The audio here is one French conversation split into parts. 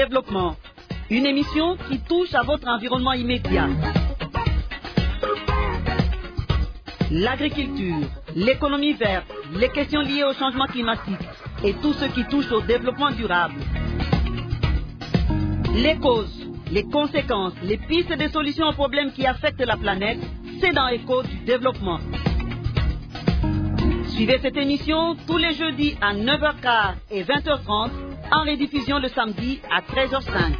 développement. Une émission qui touche à votre environnement immédiat. L'agriculture, l'économie verte, les questions liées au changement climatique et tout ce qui touche au développement durable. Les causes, les conséquences, les pistes et des solutions aux problèmes qui affectent la planète, c'est dans Écho du développement. Suivez cette émission tous les jeudis à 9h15 et 20h30, en rediffusion le samedi à 13h05.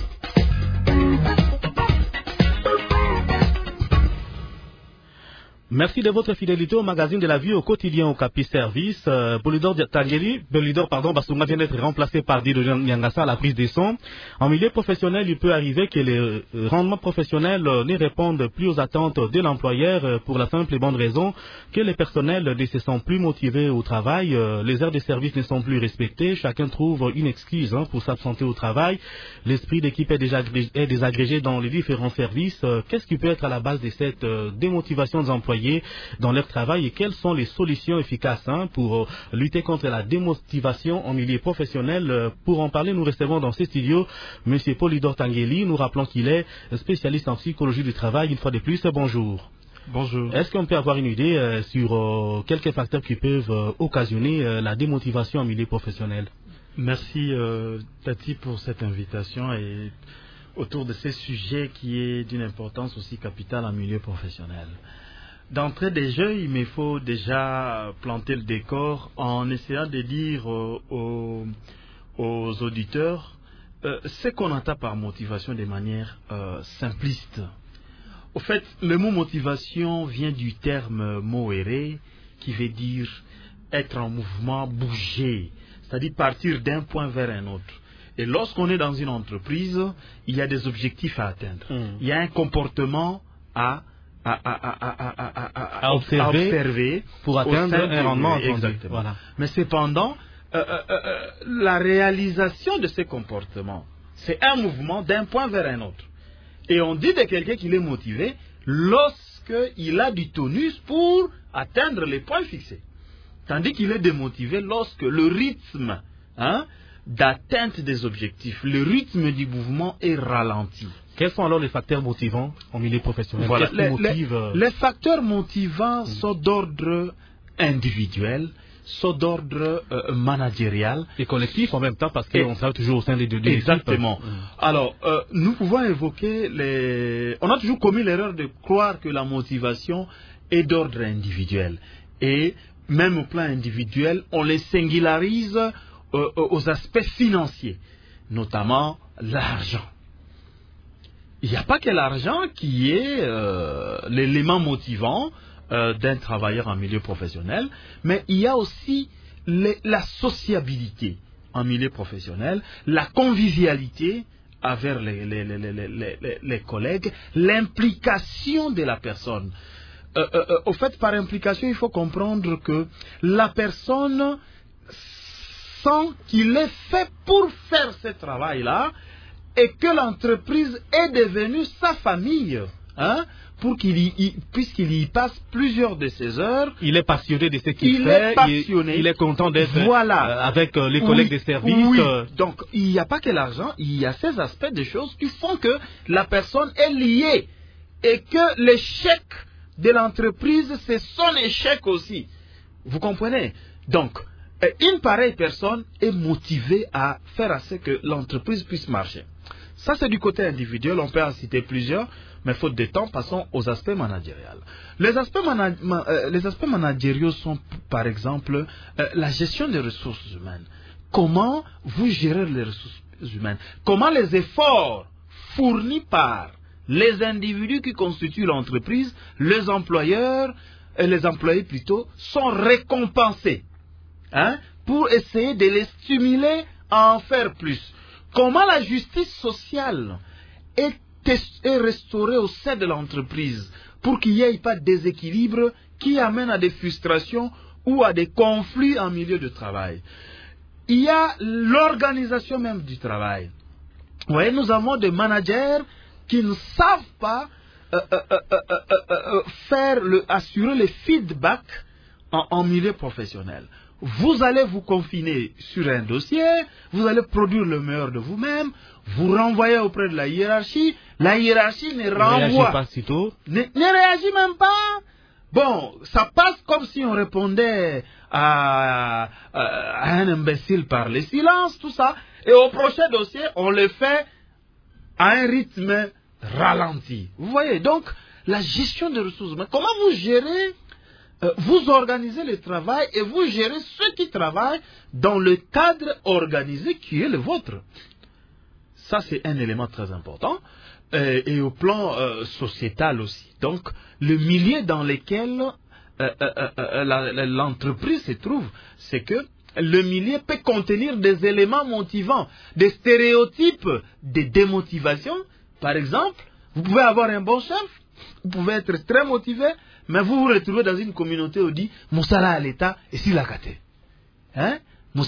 Merci de votre fidélité au magazine de la vie au quotidien au Capi Service. Bolidor Bassouma vient d'être remplacé par Dido Nyangasa à la prise des sons. En milieu professionnel, il peut arriver que les rendements professionnels ne répondent plus aux attentes de l'employeur pour la simple et bonne raison que les personnels ne se sentent plus motivés au travail, les heures de service ne sont plus respectées, chacun trouve une excuse pour s'absenter au travail, l'esprit d'équipe est désagrégé dans les différents services. Qu'est-ce qui peut être à la base de cette démotivation des employés dans leur travail et quelles sont les solutions efficaces pour lutter contre la démotivation en milieu professionnel? Pour en parler, nous recevons dans ces studios M. Polydor Tangeli. Nous rappelons qu'il est spécialiste en psychologie du travail. Une fois de plus, bonjour. Bonjour. Est-ce qu'on peut avoir une idée sur quelques facteurs qui peuvent occasionner la démotivation en milieu professionnel? Merci Tati pour cette invitation et autour de ces sujets qui est d'une importance aussi capitale en milieu professionnel. D'entrée des jeux, il me faut déjà planter le décor en essayant de dire aux auditeurs ce qu'on entend par motivation de manière simpliste. Au fait, le mot motivation vient du terme moere qui veut dire être en mouvement, bouger, c'est-à-dire partir d'un point vers un autre. Et lorsqu'on est dans une entreprise, il y a des objectifs à atteindre. Il y a un comportement à observer pour atteindre un rendement entendu. Voilà. Mais cependant, la réalisation de ces comportements, c'est un mouvement d'un point vers un autre. Et on dit de quelqu'un qu'il est motivé lorsqu'il a du tonus pour atteindre les points fixés. Tandis qu'il est démotivé lorsque le rythme d'atteinte des objectifs, le rythme du mouvement est ralenti. Quels sont alors les facteurs motivants en milieu professionnel? Voilà. Les facteurs motivants sont d'ordre individuel, sont d'ordre managérial. Et collectif en même temps, parce qu'on travaille toujours au sein des deux. Exactement. Alors, nous pouvons évoquer on a toujours commis l'erreur de croire que la motivation est d'ordre individuel. Et même au plan individuel, on les singularise aux aspects financiers, notamment l'argent. Il n'y a pas que l'argent qui est l'élément motivant d'un travailleur en milieu professionnel, mais il y a aussi la sociabilité en milieu professionnel, la convivialité envers les collègues, l'implication de la personne. Au fait, par implication, il faut comprendre que la personne sent qu'il est fait pour faire ce travail-là, et que l'entreprise est devenue sa famille, puisqu'il y passe plusieurs de ses heures. Il est passionné de ce qu'il fait, il est content d'être avec les collègues des services. Oui. Donc, il n'y a pas que l'argent, il y a ces aspects de choses qui font que la personne est liée et que l'échec de l'entreprise, c'est son échec aussi. Vous comprenez? Donc, une pareille personne est motivée à faire à ce que l'entreprise puisse marcher. Ça, c'est du côté individuel, on peut en citer plusieurs, mais faute de temps, passons aux aspects managériaux. Les aspects managériaux sont, par exemple, la gestion des ressources humaines. Comment vous gérez les ressources humaines? Comment les efforts fournis par les individus qui constituent l'entreprise, les employeurs, les employés plutôt, sont récompensés pour essayer de les stimuler à en faire plus. Comment la justice sociale est restaurée au sein de l'entreprise pour qu'il n'y ait pas de déséquilibre qui amène à des frustrations ou à des conflits en milieu de travail. Il y a l'organisation même du travail. Vous voyez, nous avons des managers qui ne savent pas assurer le feedback en milieu professionnel. vous allez vous confiner sur un dossier, vous allez produire le meilleur de vous-même, vous renvoyez auprès de la hiérarchie ne renvoie pas si tôt. Ne réagit même pas. Bon, ça passe comme si on répondait à un imbécile par le silence, tout ça. Et au prochain dossier, on le fait à un rythme ralenti. Vous voyez, donc, la gestion des ressources humaines, comment vous gérez, vous organisez le travail et vous gérez ceux qui travaillent dans le cadre organisé qui est le vôtre. Ça, c'est un élément très important. Et au plan sociétal aussi. Donc, le milieu dans lequel l'entreprise se trouve, c'est que le milieu peut contenir des éléments motivants, des stéréotypes de démotivation. Par exemple, vous pouvez avoir un bon chef, vous pouvez être très motivé, mais vous vous retrouvez dans une communauté où on dit « Moussala à l'État et si la kate ». Hein?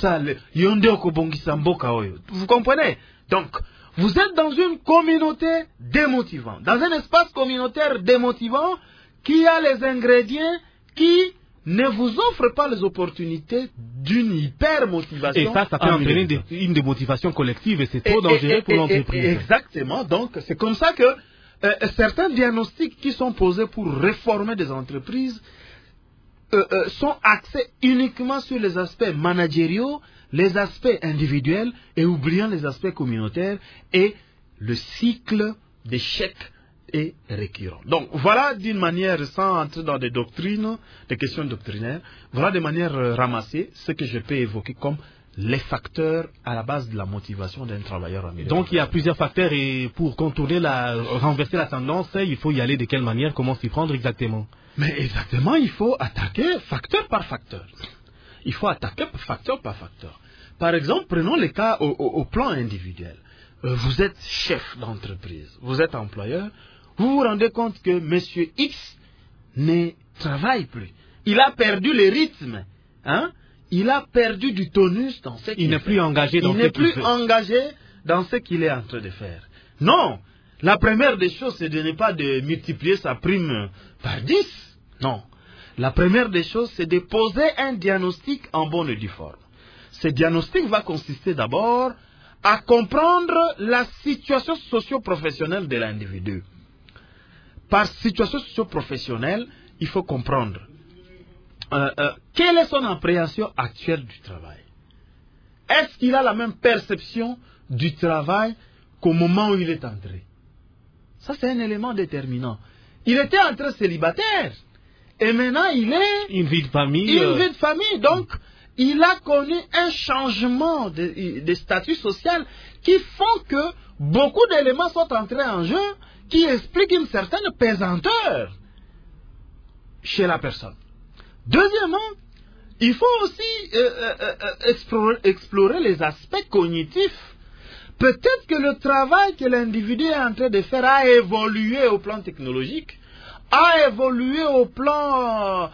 Vous comprenez? Donc, vous êtes dans une communauté démotivante, dans un espace communautaire démotivant qui a les ingrédients qui ne vous offrent pas les opportunités d'une hyper-motivation. Et ça peut entraîner une démotivation collective et c'est trop dangereux pour l'entreprise. Exactement, donc c'est comme ça que certains diagnostics qui sont posés pour réformer des entreprises sont axés uniquement sur les aspects managériaux, les aspects individuels et oubliant les aspects communautaires, et le cycle d'échec est récurrent. Donc voilà d'une manière, sans entrer dans des doctrines, des questions doctrinaires, voilà de manière ramassée ce que je peux évoquer comme les facteurs à la base de la motivation d'un travailleur en milieu. Donc il y a plusieurs facteurs et pour contourner renverser la tendance, il faut y aller de quelle manière, comment s'y prendre exactement? Mais exactement, il faut attaquer facteur par facteur. Il faut attaquer facteur par facteur. Par exemple, prenons le cas au plan individuel. Vous êtes chef d'entreprise, vous êtes employeur, vous vous rendez compte que Monsieur X ne travaille plus. Il a perdu le rythme. Hein? Il a perdu du tonus dans ce qu'il fait. Il n'est plus engagé dans ce qu'il fait. Il n'est plus engagé dans ce qu'il est en train de faire. Non. La première des choses, c'est de ne pas de multiplier sa prime par 10. Non. La première des choses, c'est de poser un diagnostic en bonne et due forme. Ce diagnostic va consister d'abord à comprendre la situation socio-professionnelle de l'individu. Par situation socio-professionnelle, il faut comprendre quelle est son appréhension actuelle du travail. Est-ce qu'il a la même perception du travail qu'au moment où il est entré? Ça, c'est un élément déterminant. Il était entré célibataire. Et maintenant, il est... Une vie de famille. Une vie de famille. Donc, il a connu un changement de statut social qui font que beaucoup d'éléments sont entrés en jeu qui expliquent une certaine pesanteur chez la personne. Deuxièmement, il faut aussi explorer les aspects cognitifs. Peut-être que le travail que l'individu est en train de faire a évolué au plan technologique, a évolué au plan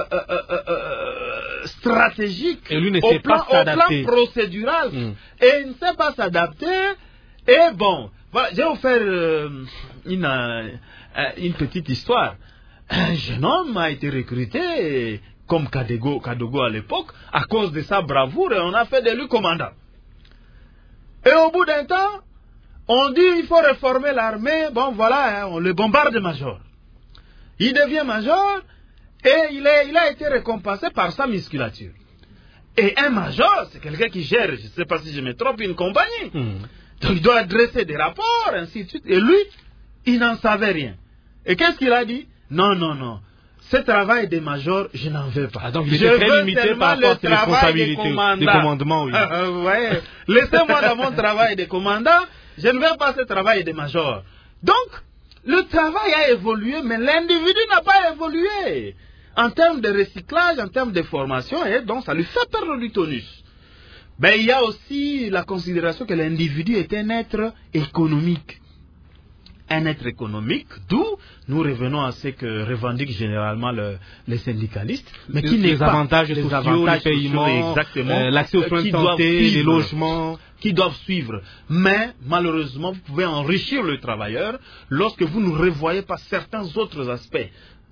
stratégique, et lui ne au sait pas s'adapter. Plan procédural, et il ne sait pas s'adapter. Et bon, voilà, je vais vous faire une petite histoire. Un jeune homme a été recruté comme Kadogo à l'époque à cause de sa bravoure et on a fait de lui commandant. Et au bout d'un temps, on dit il faut réformer l'armée. Bon voilà, on le bombarde de major. Il devient major et il a été récompensé par sa musculature. Et un major, c'est quelqu'un qui gère, je ne sais pas si je me trompe, une compagnie. Donc il doit dresser des rapports, ainsi de suite. Et lui, il n'en savait rien. Et qu'est-ce qu'il a dit? Non, non, non. Ce travail de major, je n'en veux pas. Ah, donc il était très limité par rapport à ses responsabilités de commandement. Oui. Ouais. Laissez-moi dans mon travail de commandant, je ne veux pas ce travail de major. Donc, le travail a évolué, mais l'individu n'a pas évolué. En termes de recyclage, en termes de formation, et donc ça lui fait perdre du tonus. Ben, il y a aussi la considération que l'individu est un être économique. Un être économique, d'où nous revenons à ce que revendiquent généralement les syndicalistes, mais qui n'est pas avantages sociaux, les paiements, l'accès aux soins de santé, les logements, qui doivent suivre. Mais malheureusement, vous pouvez enrichir le travailleur lorsque vous ne revoyez pas certains autres aspects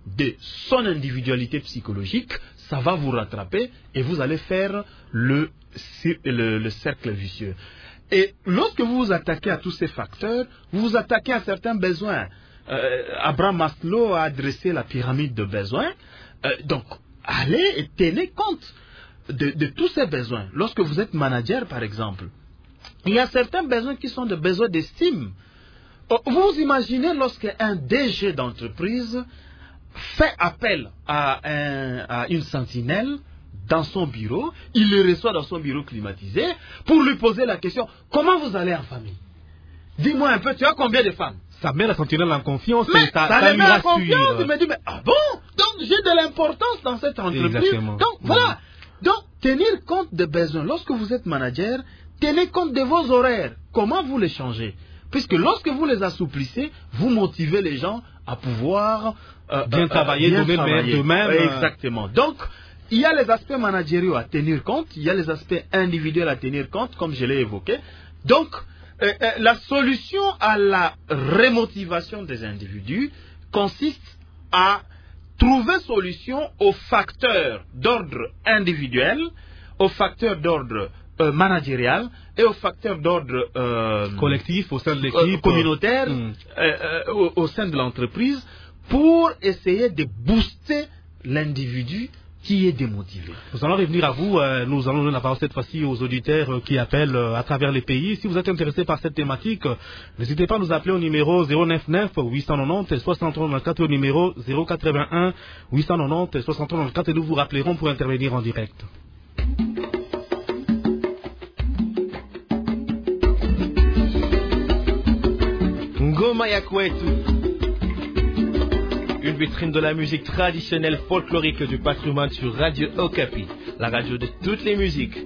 de son individualité psychologique, ça va vous rattraper et vous allez faire le cercle vicieux. Et lorsque vous vous attaquez à tous ces facteurs, vous vous attaquez à certains besoins. Abraham Maslow a dressé la pyramide de besoins. Donc, allez et tenez compte de tous ces besoins. Lorsque vous êtes manager, par exemple, il y a certains besoins qui sont des besoins d'estime. Vous imaginez lorsqu'un DG d'entreprise fait appel à une sentinelle dans son bureau, il le reçoit dans son bureau climatisé pour lui poser la question, comment vous allez en famille? Dis-moi un peu, tu as combien de femmes? Ça met la sentinelle en confiance Mais et ça le lui met en rassure. confiance, il me dit, mais ah bon? Donc j'ai de l'importance dans cette entreprise. Exactement. Donc voilà. Donc tenir compte des besoins. Lorsque vous êtes manager, tenez compte de vos horaires. Comment vous les changez? Puisque lorsque vous les assouplissez, vous motivez les gens à pouvoir bien travailler, donner le meilleur d'eux-mêmes. Exactement. Donc, il y a les aspects managériaux à tenir compte, il y a les aspects individuels à tenir compte, comme je l'ai évoqué. Donc, la solution à la remotivation des individus consiste à trouver solution aux facteurs d'ordre individuel, aux facteurs d'ordre managérial et aux facteurs d'ordre collectif au sein de l'équipe, communautaire au sein de l'entreprise pour essayer de booster l'individu qui est démotivé. Nous allons revenir à vous. Nous allons donner la parole cette fois-ci aux auditeurs qui appellent à travers les pays. Si vous êtes intéressé par cette thématique, n'hésitez pas à nous appeler au numéro 099 890 6394 au numéro 081 890 6394 et nous vous rappellerons pour intervenir en direct. Ngoma ya kwetu, une vitrine de la musique traditionnelle folklorique du patrimoine sur Radio Okapi, la radio de toutes les musiques.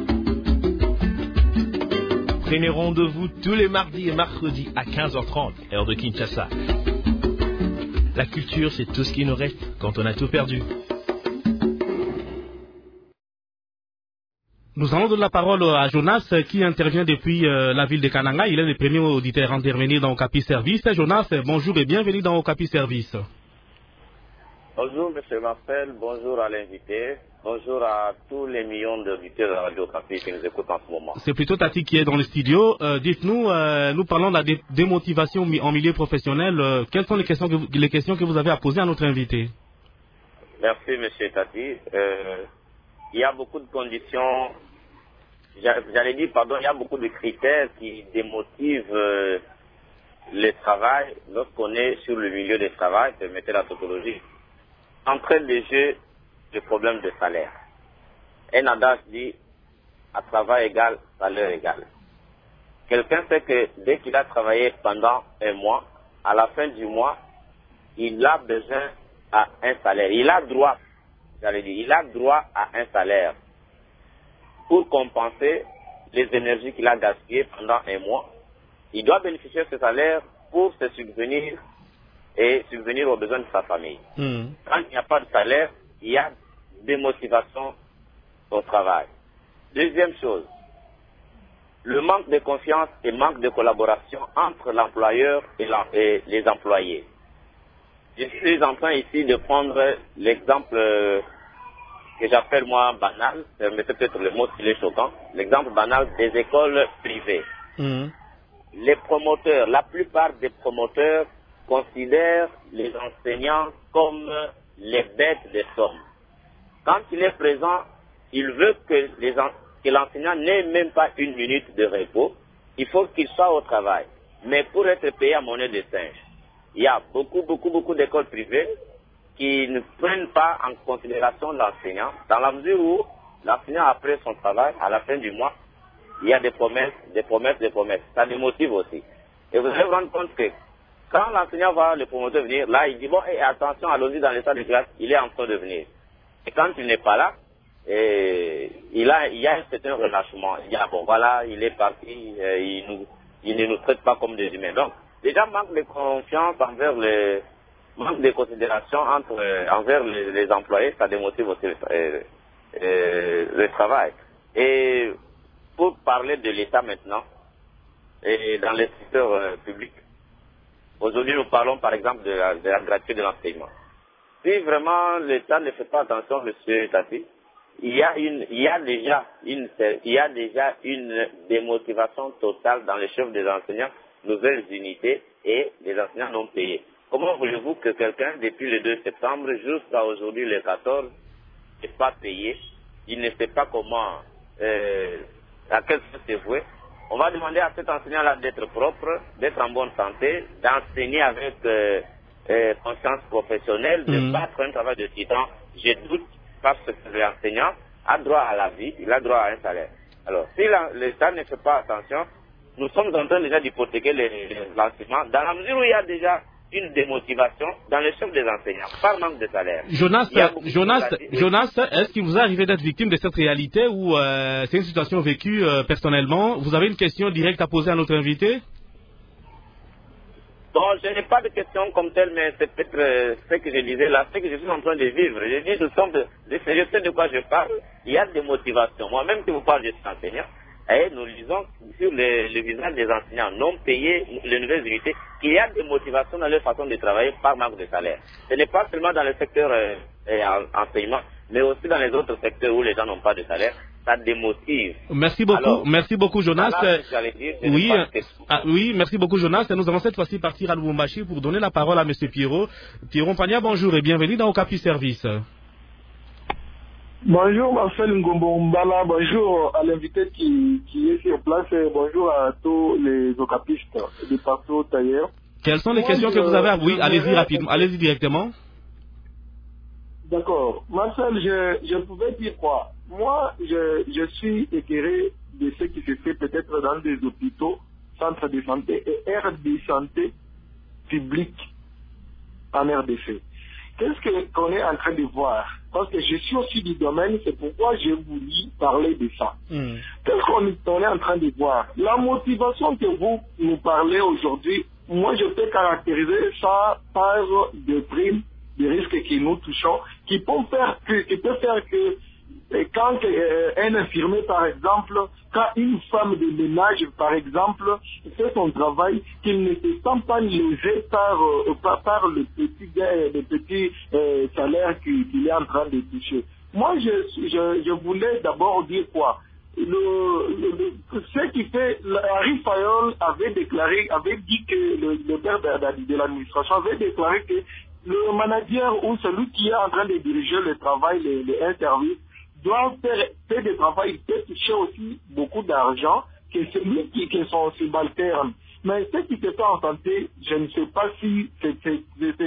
Prenez rendez-vous tous les mardis et mercredis à 15h30, heure de Kinshasa. La culture, c'est tout ce qui nous reste quand on a tout perdu. Nous allons donner la parole à Jonas qui intervient depuis la ville de Kananga. Il est le premier auditeur à intervenir dans Okapi Service. Jonas, bonjour et bienvenue dans Okapi Service. Bonjour M. Marcel, bonjour à l'invité, bonjour à tous les millions d'auditeurs de la Radio Okapi qui nous écoutent en ce moment. C'est plutôt Tati qui est dans le studio. Dites-nous, nous parlons de la démotivation en milieu professionnel. Quelles sont les questions que vous avez à poser à notre invité? Merci M. Tati. Il y a beaucoup de conditions, j'allais dire, pardon, il y a beaucoup de critères qui démotivent le travail lorsqu'on est sur le milieu du travail, permettez la tautologie. Entraîne de jeu le problème de salaire. Un adage dit, à travail égal, salaire égal. Quelqu'un sait que dès qu'il a travaillé pendant un mois, à la fin du mois, il a besoin à un salaire. Il a droit, j'allais dire, il a droit à un salaire pour compenser les énergies qu'il a gaspillées pendant un mois. Il doit bénéficier de ce salaire pour se subvenir et subvenir aux besoins de sa famille. Quand il n'y a pas de salaire, il y a démotivation au travail. Deuxième chose, le manque de confiance et manque de collaboration entre l'employeur et les employés. Je suis en train ici de prendre l'exemple que j'appelle moi banal, mais peut-être le mot qu'il est choquant, l'exemple banal des écoles privées. Les promoteurs, la plupart des promoteurs considèrent les enseignants comme les bêtes des sommes. Quand il est présent, il veut que l'enseignant n'ait même pas une minute de repos. Il faut qu'il soit au travail. Mais pour être payé à monnaie de singe, il y a beaucoup d'écoles privées qui ne prennent pas en considération l'enseignant, dans la mesure où l'enseignant, après son travail, à la fin du mois, il y a des promesses. Ça démotive aussi. Et vous allez vous rendre compte que quand l'enseignant voit le promoteur venir, là, il dit, bon, attention, allons-y dans les salles de classe, il est en train de venir. Et quand il n'est pas là, il y a un certain relâchement. Il dit, ah bon, voilà, il est parti, il ne nous traite pas comme des humains. Donc, déjà, manque de confiance manque de considération envers les employés, ça démotive aussi le travail. Et pour parler de l'État maintenant, et dans les secteurs publics, aujourd'hui nous parlons par exemple de la gratuité de l'enseignement. si vraiment l'État ne fait pas attention, monsieur Tati, il y a déjà une démotivation totale dans les chefs des enseignants, nouvelles unités et les enseignants non payés. Comment voulez-vous que quelqu'un, depuis le 2 septembre jusqu'à aujourd'hui, le 14, n'est pas payé? Il ne sait pas comment, à quel sens c'est voué. On va demander à cet enseignant-là d'être propre, d'être en bonne santé, d'enseigner avec conscience professionnelle, de battre un travail de titan. Je doute parce que l'enseignant a droit à la vie, il a droit à un salaire. Alors, si l'État ne fait pas attention, nous sommes en train déjà d'hypothéquer l'enseignement, dans la mesure où il y a déjà une démotivation dans les chefs des enseignants, par manque de salaire. Jonas, est-ce qu'il vous est arrivé d'être victime de cette réalité ou c'est une situation vécue personnellement? Vous avez une question directe à poser à notre invité? Bon, je n'ai pas de question comme telle, mais c'est peut-être ce que je disais là, ce que je suis en train de vivre. Je dis, je sais de quoi je parle, il y a des motivations. Moi-même, si vous parlez, je suis enseignant, et nous lisons sur le visage des enseignants non payés, les nouvelles unités, qu'il y a des motivations dans leur façon de travailler par manque de salaire. Ce n'est pas seulement dans le secteur enseignement, mais aussi dans les autres secteurs où les gens n'ont pas de salaire. Ça démotive. Merci beaucoup. Alors, merci beaucoup, Jonas. Oui, merci beaucoup, Jonas. Nous allons cette fois-ci partir à Lubumbashi pour donner la parole à M. Pierrot. Pierrot Mpagna, bonjour et bienvenue dans Okapi Service. Bonjour Marcel Ngombo Mbala, bonjour à l'invité qui est sur place et bonjour à tous les okapistes de partout ailleurs. Quelles sont les questions que vous avez? Oui, allez-y rapidement, allez-y directement. D'accord. Marcel, je pouvais dire quoi? Moi, je suis éclairé de ce qui se fait peut-être dans des hôpitaux, centres de santé et aires de santé publiques en RDC. Qu'est-ce qu'on est en train de voir? Parce que je suis aussi du domaine, c'est pourquoi j'ai voulu parler de ça. Qu'est-ce qu'on est en train de voir? La motivation que vous nous parlez aujourd'hui, moi je peux caractériser ça par des primes, des risques que nous touchons, qui peuvent faire que quand un infirmier, par exemple, quand une femme de ménage, par exemple, fait son travail, qu'il ne se sent pas lésé par le petit salaire qu'il est en train de toucher. Moi, je voulais d'abord dire quoi? Ce qui fait, Henri Fayol avait dit que le père de l'administration avait déclaré que le manager ou celui qui est en train de diriger le travail, un service, doit faire des travaux, il peut toucher aussi beaucoup d'argent que celui qui est son subalterne. Mais ce qui se fait en santé, je ne sais pas si c'était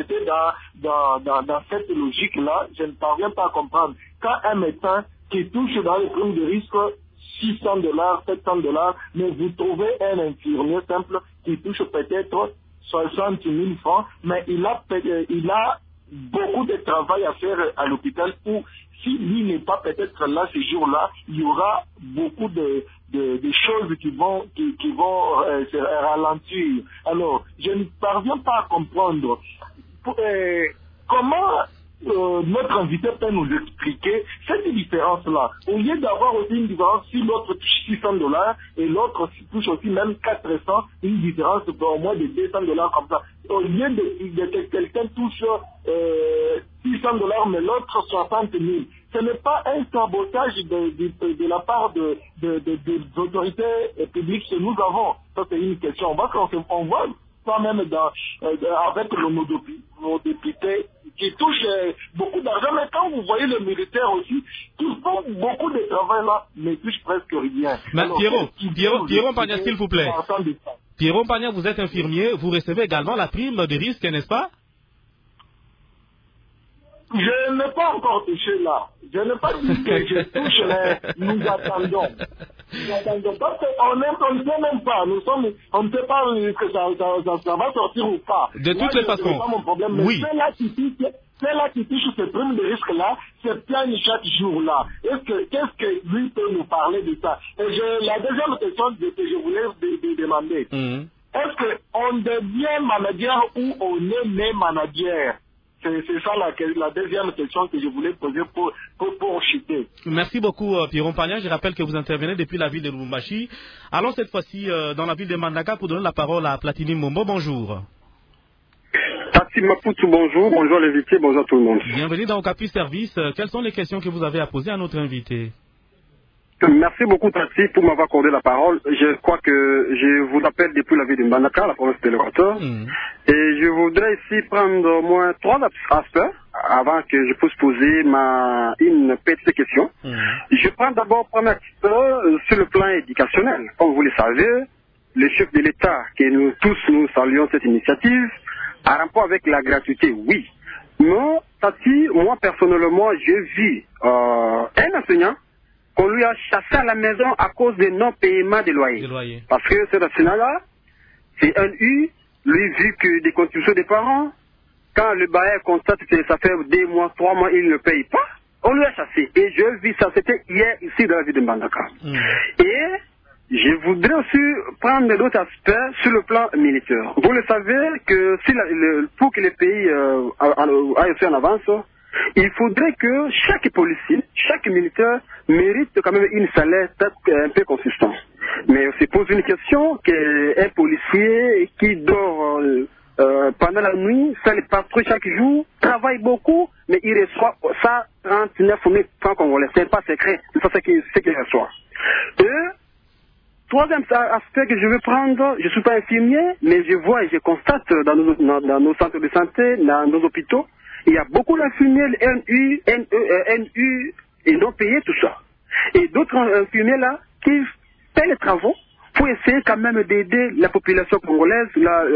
dans cette logique-là, je ne parviens pas à comprendre. Quand un médecin qui touche dans les primes de risque $600, $700, mais vous trouvez un infirmier simple qui touche peut-être 60 000 francs, mais il a beaucoup de travail à faire à l'hôpital où si lui n'est pas peut-être là ce jour-là, il y aura beaucoup de choses qui vont se ralentir. Alors, je ne parviens pas à comprendre comment notre invité peut nous expliquer cette différence-là. Au lieu d'avoir aussi une différence, si l'autre touche $600 et l'autre touche aussi même 400, une différence au moins de $200 comme ça. Au lieu de quelqu'un touche $600 mais l'autre 60 000. Ce n'est pas un sabotage de la part des autorités publiques que nous avons. Ça c'est une question. On voit pas même avec nos députés qui touchent beaucoup d'argent, mais quand vous voyez le militaire aussi, qui font beaucoup de travail là, ne touchent presque rien. Mais Pierrot Mpagna, s'il vous plaît. Pierrot Mpagna, vous êtes infirmier, vous recevez également la prime de risque, n'est-ce pas? Je n'ai pas encore touché là. Je n'ai pas dit que je touche, mais nous attendons. Parce qu'on ne sait même pas. On ne sait pas que ça va sortir ou pas. De toutes les façons. C'est pas mon problème. Mais oui. Celle-là qui touche ces primes de risque-là, c'est plaigne chaque jour-là. Qu'est-ce que lui peut nous parler de ça? Et la deuxième question que je voulais demander. Est-ce qu'on devient manager ou on est né manager? C'est ça la deuxième question que je voulais poser pour chuter. Merci beaucoup Pierrot Mpagna. Je rappelle que vous intervenez depuis la ville de Lubumbashi. Allons cette fois-ci dans la ville de Mbandaka pour donner la parole à Platini Mombo. Bonjour. Merci Maputo, bonjour. Bonjour l'invité, bonjour tout le monde. Bienvenue dans Okapi Service. Quelles sont les questions que vous avez à poser à notre invité? Merci beaucoup Tati pour m'avoir accordé la parole. Je crois que je vous appelle depuis la ville de Mbandaka, la province de l'Équateur. Et je voudrais ici prendre au moins 3 aspects avant que je puisse poser une petite question. Je prends d'abord premier aspect sur le plan éducationnel. Comme vous le savez, le chef de l'État, que nous tous nous saluons cette initiative, a rapport avec la gratuité, oui. Mais Tati, moi personnellement, j'ai vu un enseignant qu'on lui a chassé à la maison à cause des non-paiements des loyers. Parce que cet enseignant-là, c'est un U, lui, vu que des contributions des parents, quand le bailleur constate que ça fait 2 mois, 3 mois, il ne paye pas, on lui a chassé. Et je vis ça, c'était hier, ici, dans la ville de Mbandaka. Et je voudrais aussi prendre d'autres aspects sur le plan militaire. Vous le savez que si pour que les pays aillent aussi en avance, il faudrait que chaque policier, chaque militaire mérite quand même une salaire un peu consistant. Mais on se pose une question qu'un policier qui dort pendant la nuit, fait les patrouilles chaque jour, travaille beaucoup, mais il reçoit ça 39 000 francs congolais. C'est pas secret, c'est ça ce qu'il reçoit. Et troisième aspect que je veux prendre, je ne suis pas infirmier, mais je vois et je constate dans nos centres de santé, dans nos hôpitaux, il y a beaucoup d'infirmiers NU, et non payés, tout ça. Et d'autres infirmiers là qui paient les travaux pour essayer quand même d'aider la population congolaise,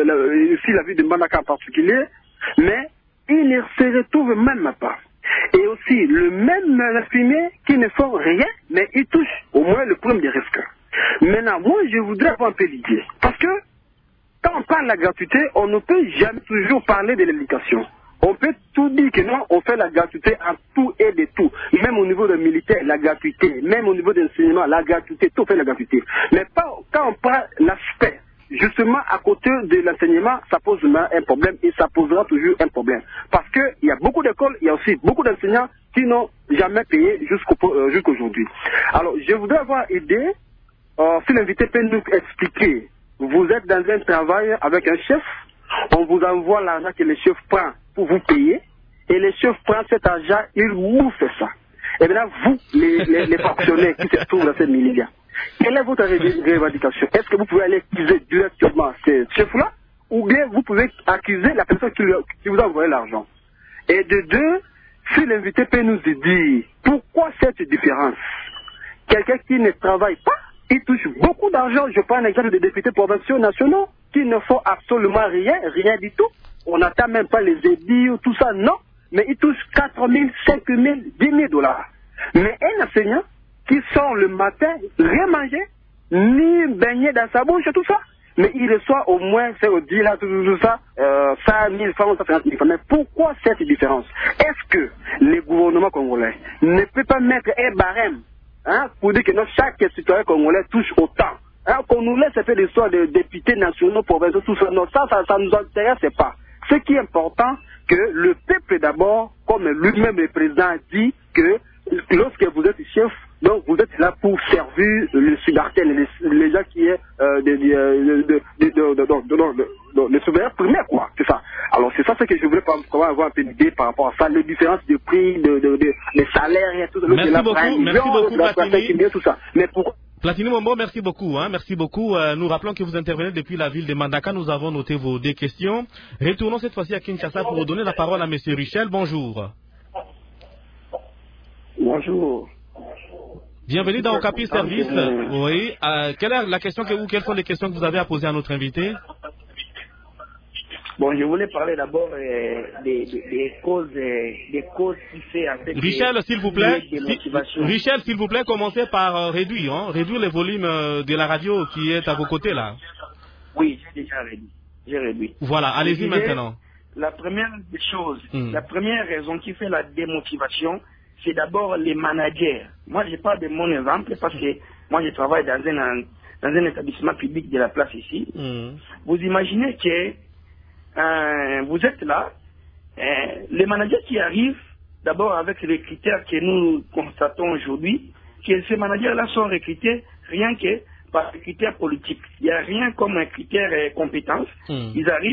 ici la ville de Mbandaka en particulier, mais ils ne se retrouvent même pas. Et aussi, le même infirmier qui ne font rien, mais ils touchent au moins le problème des risques. Maintenant, moi je voudrais avoir un peu l'idée, parce que quand on parle de la gratuité, on ne peut jamais toujours parler de l'éducation. On peut tout dire que non, on fait la gratuité en tout et de tout. Même au niveau des militaires, la gratuité. Même au niveau de l'enseignement, la gratuité. Tout fait la gratuité. Mais quand on prend l'aspect, justement, à côté de l'enseignement, ça pose un problème et ça posera toujours un problème. Parce qu'il y a beaucoup d'écoles, il y a aussi beaucoup d'enseignants qui n'ont jamais payé jusqu'aujourd'hui. Alors, je voudrais avoir idée, si l'invité peut nous expliquer, vous êtes dans un travail avec un chef, on vous envoie l'argent que le chef prend pour vous payer, et le chef prend cet argent, il vous fait ça. Et bien là, vous, les fonctionnaires qui se trouvent dans cette milieu, quelle est votre revendication? Est-ce que vous pouvez aller accuser directement ce chef-là, ou bien vous pouvez accuser la personne qui vous a envoyé l'argent? Et de deux, si l'invité peut nous dire, pourquoi cette différence? Quelqu'un qui ne travaille pas, il touche beaucoup d'argent. Je prends un exemple de députés provinciaux nationaux qui ne font absolument rien du tout. On n'attend même pas les édits ou tout ça, non. Mais il touche 4 000, 5 000, 10 000 dollars. Mais un enseignant qui sort le matin, rien manger, ni baigner dans sa bouche, tout ça, mais il reçoit au moins, c'est au dit là, tout ça, 5 000 francs, 150 000 francs. Mais pourquoi cette différence? Est-ce que le gouvernement congolais ne peut pas mettre un barème pour dire que chaque citoyen congolais touche autant? Qu'on nous laisse faire l'histoire de députés nationaux, provinciaux, tout ça. Non, ça ne nous intéresse pas. Ce qui est important, que le peuple d'abord, comme lui-même le président a dit, que lorsque vous êtes chef, donc vous êtes là pour servir le subalterne, les gens qui est le souverain primaire, quoi. C'est ça. Alors c'est ça ce que je voulais avoir un peu d'idée par rapport à ça, les différences de prix, les salaires et tout ça. Merci beaucoup, Platini. Tout ça. Mais pour Platini Mombo, merci beaucoup. Merci beaucoup. Nous rappelons que vous intervenez depuis la ville de Mbandaka. Nous avons noté vos 2 questions. Retournons cette fois-ci à Kinshasa pour redonner la parole à M. Richel. Bonjour. Bonjour. Bienvenue dans Okapi Service. Oui. Quelle est la question quelles sont les questions que vous avez à poser à notre invité? Bon, je voulais parler d'abord des causes qui fait en fait. Richel, s'il vous plaît. Richel, s'il vous plaît, commencez par réduire les volumes de la radio qui est à vos côtés là. Oui, j'ai déjà réduit. J'ai réduit. Voilà, allez-y maintenant. La première des choses, la première raison qui fait la démotivation, c'est d'abord les managers. Moi, je parle de mon exemple parce que moi, je travaille dans un établissement public de la place ici. Vous imaginez que vous êtes là, les managers qui arrivent, d'abord avec les critères que nous constatons aujourd'hui, que ces managers-là sont recrutés rien que par les critères politiques. Il n'y a rien comme un critère compétence. Ils arrivent,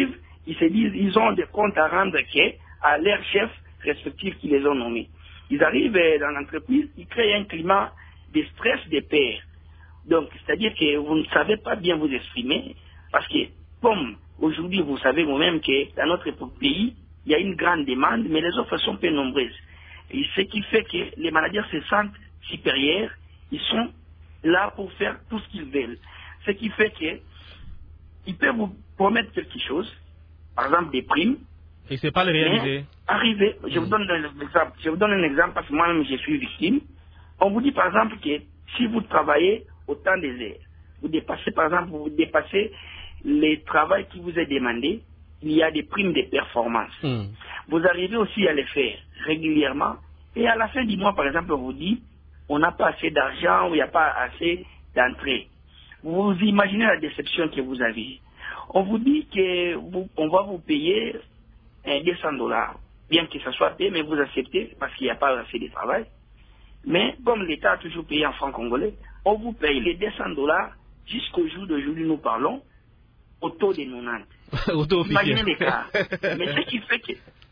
ils se disent, ils ont des comptes à rendre à leurs chefs respectifs qui les ont nommés. Ils arrivent dans l'entreprise, ils créent un climat de stress des pairs. Donc, c'est-à-dire que vous ne savez pas bien vous exprimer, parce que, comme aujourd'hui, vous savez vous-même que dans notre pays, il y a une grande demande, mais les offres sont peu nombreuses. Et ce qui fait que les managers se sentent supérieurs, ils sont là pour faire tout ce qu'ils veulent. Ce qui fait qu'ils peuvent vous promettre quelque chose, par exemple des primes. Et c'est pas le réaliser. Arriver, je vous donne un exemple parce que moi-même je suis victime. On vous dit par exemple que si vous travaillez autant des heures, vous dépassez par exemple, vous dépassez le travail qui vous est demandé, il y a des primes de performance. Vous arrivez aussi à les faire régulièrement et à la fin du mois par exemple on vous dit on n'a pas assez d'argent ou il n'y a pas assez d'entrée. Vous imaginez la déception que vous avez. On vous dit qu'on va vous payer $200, bien que ça soit payé, mais vous acceptez parce qu'il n'y a pas assez de travail. Mais comme l'État a toujours payé en francs congolais, on vous paye les $200 jusqu'au jour d'aujourd'hui, nous parlons, au taux de 90. Imaginez l'écart. Mais ce qui fait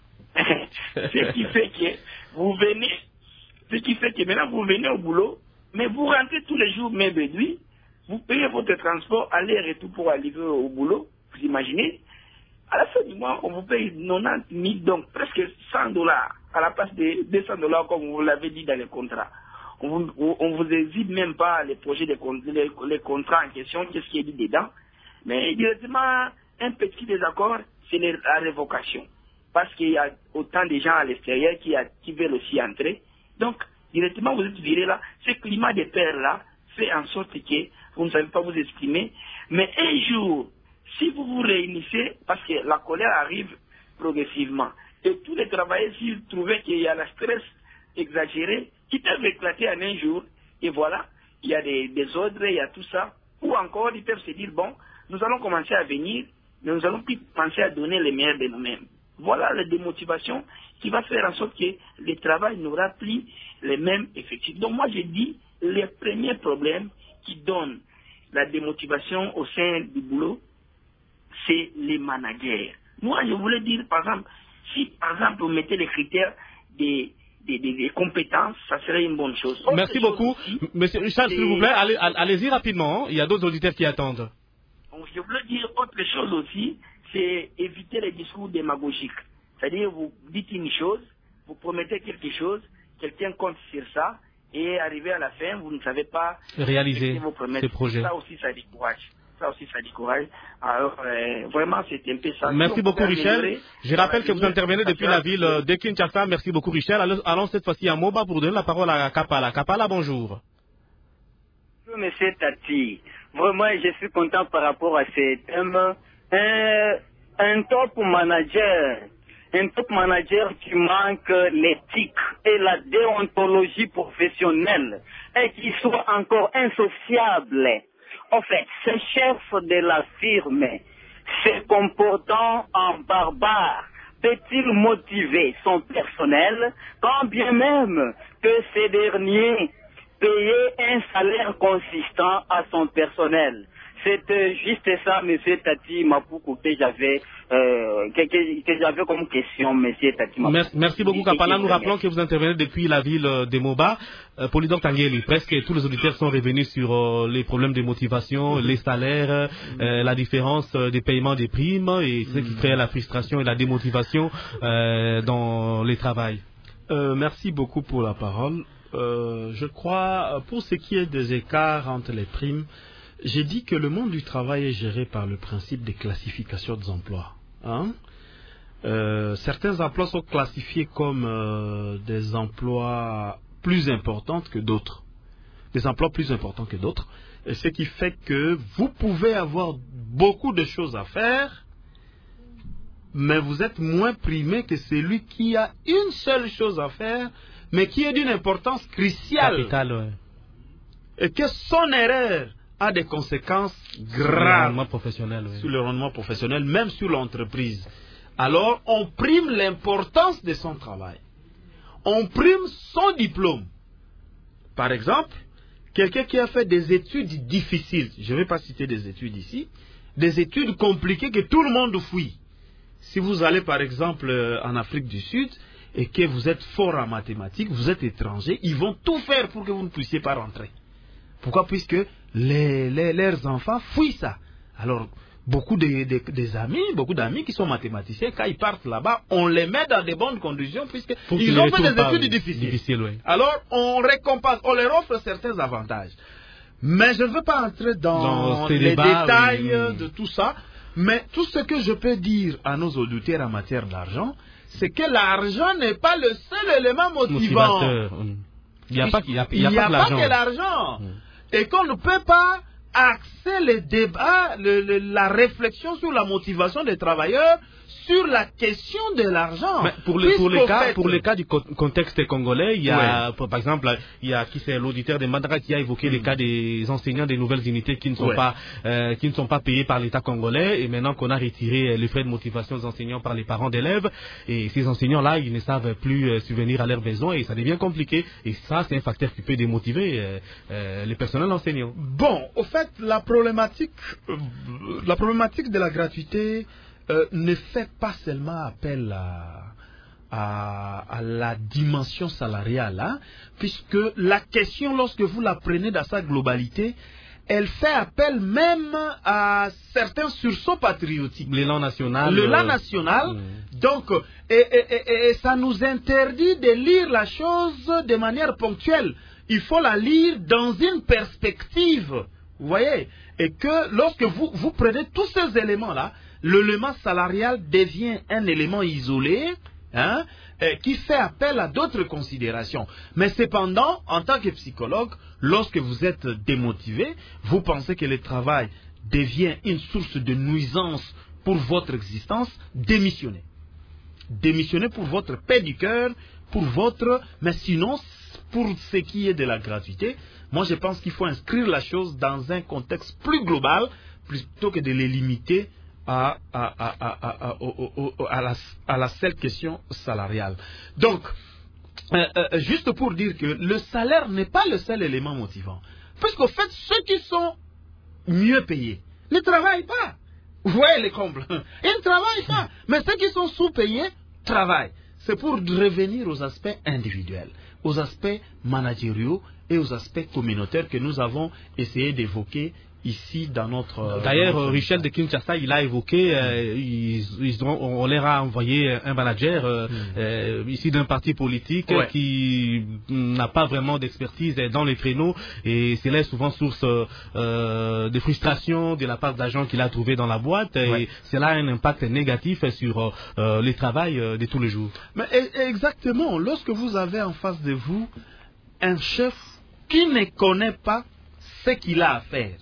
que vous venez, ce qui fait que maintenant vous venez au boulot, mais vous rentrez tous les jours, mais bédouis, vous payez votre transport aller et retour pour arriver au boulot, vous imaginez. À la fin du mois, on vous paye 90 000, donc presque $100 à la place de $200 comme vous l'avez dit dans les contrats. On vous hésite même pas les projets, les contrats en question, qu'est-ce qui est dit dedans. Mais directement, un petit désaccord, c'est la révocation. Parce qu'il y a autant de gens à l'extérieur qui veulent aussi entrer. Donc, directement, vous êtes viré là. Ce climat de pairs-là fait en sorte que vous ne savez pas vous exprimer. Mais un jour, si vous vous réunissez, parce que la colère arrive progressivement, et tous les travailleurs, s'ils trouvaient qu'il y a la stress exagéré, qui peuvent éclater en un jour, et voilà, il y a des ordres, il y a tout ça, ou encore ils peuvent se dire, bon, nous allons commencer à venir, mais nous allons plus penser à donner les meilleurs de nous-mêmes. Voilà la démotivation qui va faire en sorte que le travail n'aura plus les mêmes effectifs. Donc moi je dis, les premiers problèmes qui donnent la démotivation au sein du boulot, c'est les managers. Moi, je voulais dire, par exemple, si, par exemple, vous mettez les critères des compétences, ça serait une bonne chose. Merci beaucoup. Monsieur Richard, s'il vous plaît, allez-y rapidement. Il y a d'autres auditeurs qui attendent. Je voulais dire autre chose aussi, c'est éviter les discours démagogiques. C'est-à-dire, vous dites une chose, vous promettez quelque chose, quelqu'un compte sur ça, et arrivé à la fin, vous ne savez pas réaliser ces projets. Ça aussi, ça décourage. Alors, vraiment, c'est un peu ça. Merci beaucoup, Richel. Je rappelle que vous intervenez depuis la ville de Kinshasa. Merci beaucoup, Richel. Allons cette fois-ci à Moba pour donner la parole à Kapala. Kapala, bonjour. Bonjour, monsieur Tati. Vraiment, je suis content par rapport à ces thèmes. Un top manager qui manque l'éthique et la déontologie professionnelle et qui soit encore insociable. En fait, ce chef de la firme se comportant en barbare peut-il motiver son personnel quand bien même que ces derniers payaient un salaire consistant à son personnel? C'est juste ça, monsieur Tati Mapoukou, que j'avais comme question, monsieur Tati Mapoukou. Merci beaucoup, Kapala. Nous rappelons que vous intervenez depuis la ville de Moba. Polydor Tangeli, presque tous les auditeurs sont revenus sur les problèmes de motivation, les salaires, la différence des paiements des primes et ce qui crée la frustration et la démotivation dans les travails. Merci beaucoup pour la parole. Je crois, pour ce qui est des écarts entre les primes, j'ai dit que le monde du travail est géré par le principe des classifications des emplois. Certains emplois sont classifiés comme des emplois plus importants que d'autres. Des emplois plus importants que d'autres. Et ce qui fait que vous pouvez avoir beaucoup de choses à faire, mais vous êtes moins primé que celui qui a une seule chose à faire, mais qui est d'une importance cruciale. Capital, ouais. Et que son erreur a des conséquences graves sur le rendement professionnel, même sur l'entreprise. Alors, on prime l'importance de son travail. On prime son diplôme. Par exemple, quelqu'un qui a fait des études difficiles, je ne vais pas citer des études ici, des études compliquées que tout le monde fuit. Si vous allez par exemple en Afrique du Sud et que vous êtes fort en mathématiques, vous êtes étranger, ils vont tout faire pour que vous ne puissiez pas rentrer. Pourquoi? Puisque leurs enfants fuient ça. Alors, beaucoup d'amis qui sont mathématiciens, quand ils partent là-bas, on les met dans des bonnes conditions puisqu'ils ont fait des études difficiles. Oui. Alors, on récompense, on leur offre certains avantages. Mais je ne veux pas entrer dans les détails de tout ça. Mais tout ce que je peux dire à nos auditeurs en matière d'argent, c'est que l'argent n'est pas le seul élément motivant. Il n'y a pas que l'argent. Et qu'on ne peut pas axer les débats, la réflexion sur la motivation des travailleurs sur la question de l'argent. Pour les cas du contexte congolais, il y a, par exemple, il y a c'est l'auditeur de Mandara qui a évoqué les cas des enseignants des nouvelles unités qui ne sont pas payés par l'État congolais, et maintenant qu'on a retiré les frais de motivation des enseignants par les parents d'élèves, et ces enseignants-là, ils ne savent plus subvenir à leurs besoins et ça devient compliqué. Et ça, c'est un facteur qui peut démotiver les personnels enseignants. Bon, au fait, la problématique de la gratuité ne fait pas seulement appel à la dimension salariale, hein, puisque la question, lorsque vous la prenez dans sa globalité, elle fait appel même à certains sursauts patriotiques. L'élan national. Donc, et ça nous interdit de lire la chose de manière ponctuelle. Il faut la lire dans une perspective, vous voyez, et que lorsque vous prenez tous ces éléments-là, l'élément salarial devient un élément isolé, hein, qui fait appel à d'autres considérations. Mais cependant, en tant que psychologue, lorsque vous êtes démotivé, vous pensez que le travail devient une source de nuisance pour votre existence, démissionnez. Démissionnez pour votre paix du cœur, mais sinon, pour ce qui est de la gratuité, moi je pense qu'il faut inscrire la chose dans un contexte plus global, plutôt que de les limiter à la seule question salariale. Donc, juste pour dire que le salaire n'est pas le seul élément motivant. Puisqu'au fait, ceux qui sont mieux payés ne travaillent pas. Vous voyez les combles. Ils ne travaillent pas. Mais ceux qui sont sous-payés travaillent. C'est pour revenir aux aspects individuels, aux aspects managériaux et aux aspects communautaires que nous avons essayé d'évoquer ici dans notre... D'ailleurs, Richel de Kinshasa, il a évoqué, on leur a envoyé un manager ici d'un parti politique qui n'a pas vraiment d'expertise dans les créneaux, et c'est là souvent source de frustration de la part d'agents qu'il a trouvé dans la boîte, et cela a un impact négatif sur le travail de tous les jours. Mais exactement, lorsque vous avez en face de vous un chef qui ne connaît pas ce qu'il a à faire,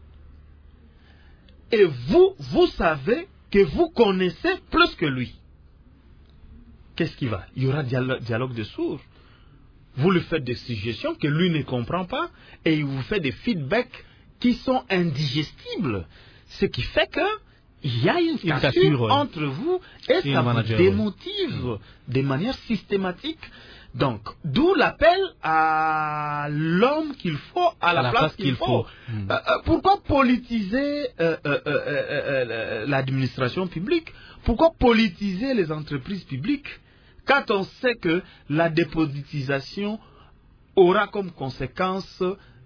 et vous savez que vous connaissez plus que lui, qu'est-ce qui va? Il y aura dialogue de sourds. Vous lui faites des suggestions que lui ne comprend pas et il vous fait des feedbacks qui sont indigestibles. Ce qui fait qu'il y a une cassure entre vous et ça vous démotive de manière systématique. Donc, d'où l'appel à l'homme qu'il faut, à la place qu'il faut. Pourquoi politiser l'administration publique? Pourquoi politiser les entreprises publiques quand on sait que la dépolitisation aura comme conséquence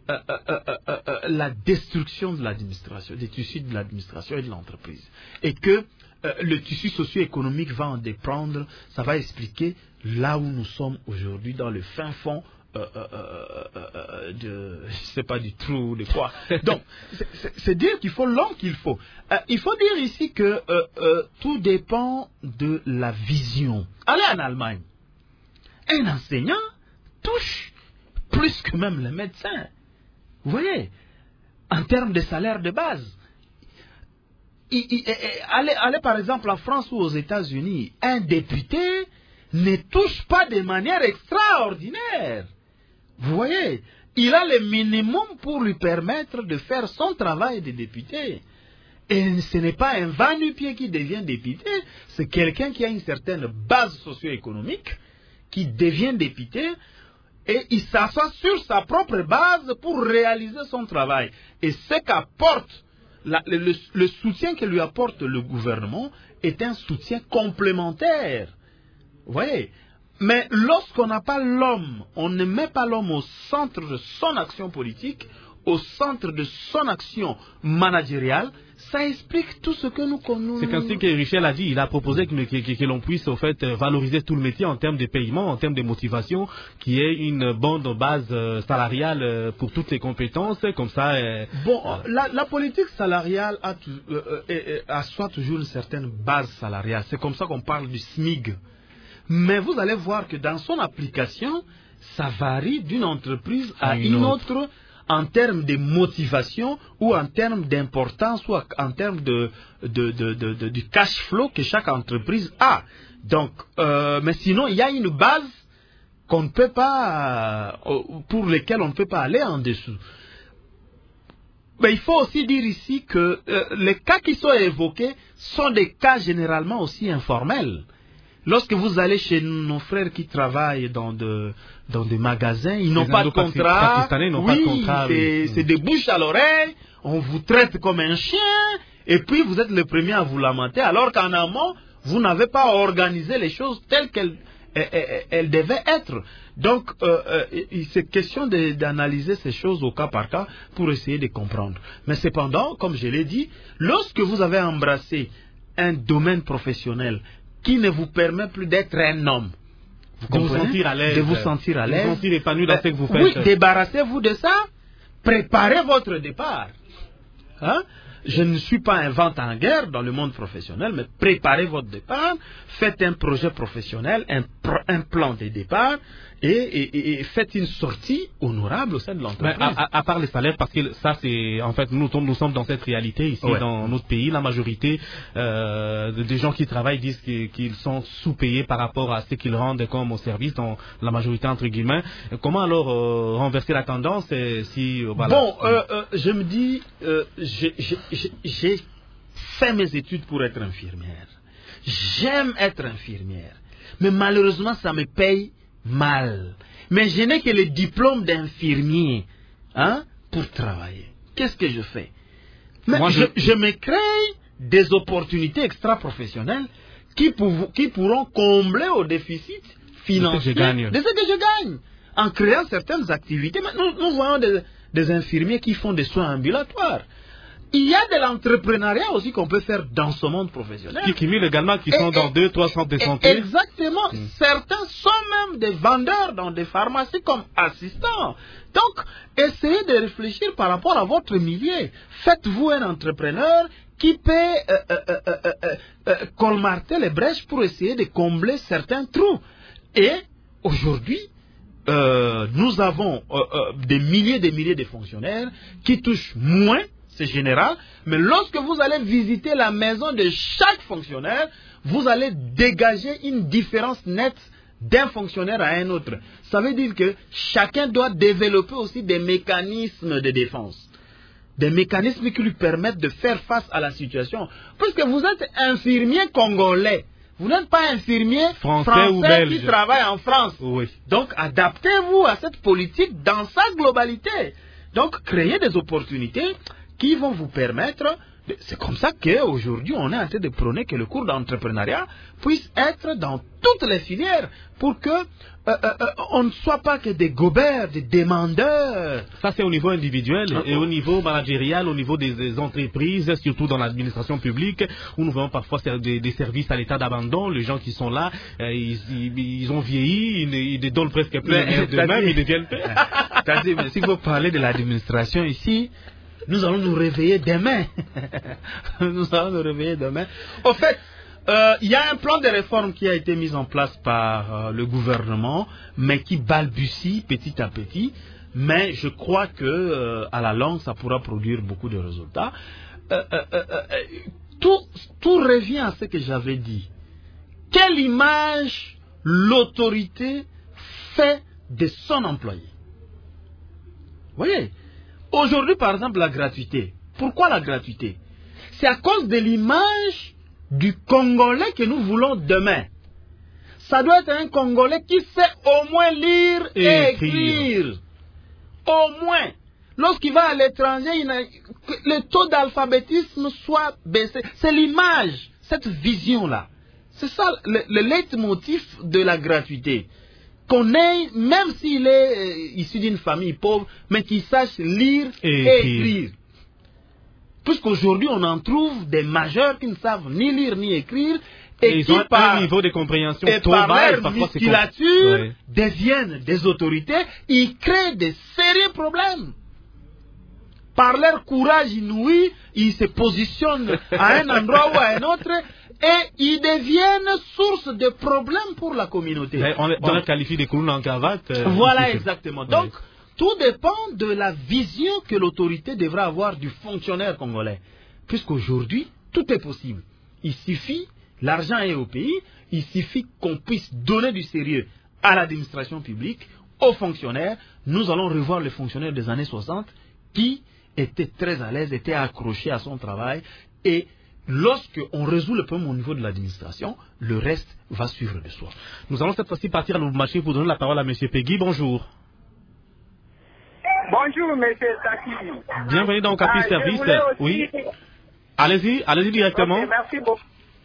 la destruction de l'administration, des tissus de l'administration et de l'entreprise? Et que le tissu socio-économique va en dépendre, ça va expliquer là où nous sommes aujourd'hui, dans le fin fond je sais pas du trou, de quoi. Donc, c'est dire qu'il faut l'homme qu'il faut. Il faut dire ici que tout dépend de la vision. Allez en Allemagne. Un enseignant touche plus que même le médecin. Vous voyez, en termes de salaire de base. Allez par exemple en France ou aux États-Unis, un député ne touche pas de manière extraordinaire. Vous voyez, il a le minimum pour lui permettre de faire son travail de député. Et ce n'est pas un va-nu-pied qui devient député, c'est quelqu'un qui a une certaine base socio-économique, qui devient député, et il s'assoit sur sa propre base pour réaliser son travail. Et ce qu'apporte le soutien que lui apporte le gouvernement est un soutien complémentaire. Vous voyez? Mais lorsqu'on n'a pas l'homme, on ne met pas l'homme au centre de son action politique, au centre de son action managériale, ça explique tout ce que nous connaissons. C'est ainsi que Richel a dit, il a proposé que l'on puisse au fait valoriser tout le métier en termes de paiement, en termes de motivation, qui est une bonne base salariale pour toutes les compétences, comme ça. La politique salariale assoit toujours une certaine base salariale. C'est comme ça qu'on parle du SMIG. Mais vous allez voir que dans son application, ça varie d'une entreprise à une autre en termes de motivation ou en termes d'importance ou en termes du cash flow que chaque entreprise a. Donc, mais sinon, il y a une base qu'on ne peut pas, pour lesquelles on ne peut pas aller en dessous. Mais il faut aussi dire ici que les cas qui sont évoqués sont des cas généralement aussi informels. Lorsque vous allez chez nos frères qui travaillent dans des magasins, ils n'ont pas de contrat. C'est des bouches à l'oreille, on vous traite comme un chien, et puis vous êtes le premier à vous lamenter, alors qu'en amont, vous n'avez pas organisé les choses telles qu'elles devaient être. Donc, c'est question d'analyser ces choses au cas par cas pour essayer de comprendre. Mais cependant, comme je l'ai dit, lorsque vous avez embrassé un domaine professionnel qui ne vous permet plus d'être un homme, de vous sentir à l'aise, de vous sentir épanoui dans ce que vous faites. Oui, débarrassez-vous de ça, préparez votre départ. Hein? Je ne suis pas un vent en guerre dans le monde professionnel, mais préparez votre départ, faites un projet professionnel, un plan de départ, et faites une sortie honorable au sein de l'entreprise. À part les salaires, parce que ça c'est, en fait, nous sommes dans cette réalité ici, dans notre pays, la majorité des gens qui travaillent disent qu'ils sont sous-payés par rapport à ce qu'ils rendent comme au service, dans la majorité entre guillemets. Comment alors renverser la tendance si voilà. Bon, je me dis, j'ai fait mes études pour être infirmière. J'aime être infirmière, mais malheureusement ça me paye mal. Mais je n'ai que le diplôme d'infirmier pour travailler. Qu'est-ce que je fais? Mais je me crée des opportunités extra-professionnelles qui pourront combler au déficit financier de ce que je gagne. En créant certaines activités. Mais nous voyons des infirmiers qui font des soins ambulatoires. Il y a de l'entrepreneuriat aussi qu'on peut faire dans ce monde professionnel. Qui cumulent également, qui sont dans 2-3 centres de santé. Exactement. Certains sont même des vendeurs dans des pharmacies comme assistants. Donc, essayez de réfléchir par rapport à votre milieu. Faites-vous un entrepreneur qui peut colmater les brèches pour essayer de combler certains trous. Et aujourd'hui, nous avons des milliers de fonctionnaires qui touchent moins. C'est général, mais lorsque vous allez visiter la maison de chaque fonctionnaire, vous allez dégager une différence nette d'un fonctionnaire à un autre. Ça veut dire que chacun doit développer aussi des mécanismes de défense. Des mécanismes qui lui permettent de faire face à la situation. Puisque vous êtes infirmier congolais, vous n'êtes pas infirmier français ou belge qui travaille en France. Oui. Donc adaptez-vous à cette politique dans sa globalité. Donc créez des opportunités qui vont vous permettre, c'est comme ça qu'aujourd'hui on est en train de prôner que le cours d'entrepreneuriat puisse être dans toutes les filières pour que on ne soit pas que des gobers, des demandeurs. Ça c'est au niveau individuel et au niveau managérial, au niveau des entreprises, surtout dans l'administration publique, où nous voyons parfois des services à l'état d'abandon, les gens qui sont là, ils ont vieilli, ils ne donnent presque plus d'eux-mêmes, ils deviennent c'est-à-dire, mais si vous parlez de l'administration ici, nous allons nous réveiller demain. Nous allons nous réveiller demain. Au fait, il y a un plan de réforme qui a été mis en place par le gouvernement, mais qui balbutie petit à petit. Mais je crois que à la longue, ça pourra produire beaucoup de résultats. Tout revient à ce que j'avais dit. Quelle image l'autorité fait de son employé? Vous voyez? Aujourd'hui, par exemple, la gratuité. Pourquoi la gratuité? C'est à cause de l'image du Congolais que nous voulons demain. Ça doit être un Congolais qui sait au moins lire et écrire. Au moins. lorsqu'il va à l'étranger, que le taux d'alphabétisme soit baissé. C'est l'image, cette vision-là. C'est ça le leitmotiv de la gratuité. Qu'on ait, même s'il est issu d'une famille pauvre, mais qu'il sache lire et écrire. Puisqu'aujourd'hui, on en trouve des majeurs qui ne savent ni lire ni écrire, et qui, ont un niveau de compréhension par leur musculature, deviennent des autorités, ils créent de sérieux problèmes. Par leur courage inouï, ils se positionnent à un endroit ou à un autre, et ils deviennent source de problèmes pour la communauté. On les qualifie de clowns en cravate. Voilà, exactement. Donc, tout dépend de la vision que l'autorité devra avoir du fonctionnaire congolais. Puisqu'aujourd'hui, tout est possible. Il suffit, l'argent est au pays, il suffit qu'on puisse donner du sérieux à l'administration publique, aux fonctionnaires. Nous allons revoir les fonctionnaires des années 60 qui étaient très à l'aise, étaient accrochés à son travail. Et lorsqu'on résout le problème au niveau de l'administration, le reste va suivre de soi. Nous allons cette fois-ci partir à Lubumbashi pour donner la parole à M. Peggy. Bonjour. Bonjour, M. Taki. Bienvenue dans Okapi Service. Oui. Allez-y directement. Okay, merci beaucoup.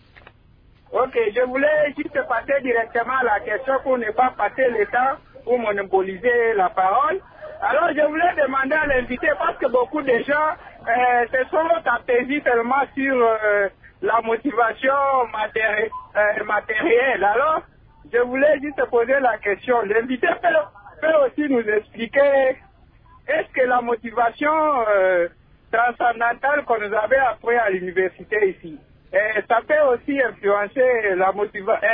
Ok, je voulais juste passer directement à la question pour ne pas passer le temps pour monopoliser la parole. Alors, je voulais demander à l'invité, parce que beaucoup de gens se sont apaisés tellement sur la motivation matérielle. Alors, je voulais juste poser la question. L'invité peut aussi nous expliquer, est-ce que la motivation transcendantale qu'on nous avait appris à l'université ici, ça peut aussi influencer la motivation,